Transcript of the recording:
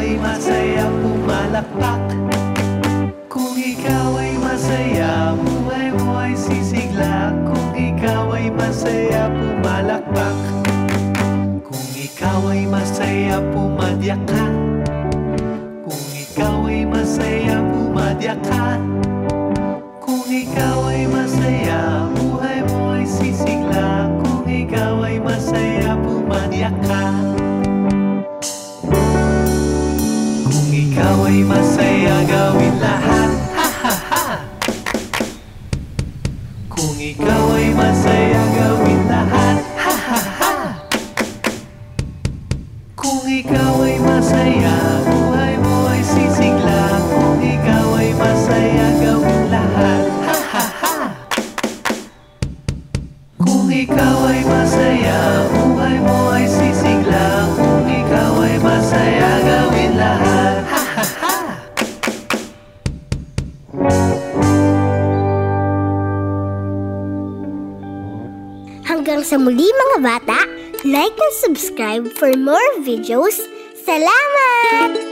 ay masaya, pumalakpak. Kung ikaw ay masaya, buhay mo ay sisigla. Kung ikaw ay masaya, pumalakpak. Kung ikaw ay masaya, pumadyak ka. Kung ikaw ay masaya, pumadyak ka. Kung ikaw ay masaya, buhay mo ay sisigla. Kung ikaw ay masaya, pumadyak ka. Kung ikaw ay masaya, gawin lahat, ha ha ha. Kung ikaw ay masaya, gawin lahat, ha ha ha. Kung ikaw ay masaya, buhay mo ay sisigla. Kung ikaw ay masaya, gawin lahat, ha ha ha. Kung ikaw ay masaya, buhay mo ay sisigla. Kung ikaw ay masaya, gawin lahat, ha ha ha. Hanggang sa muli mga bata, like and subscribe for more videos. Salamat!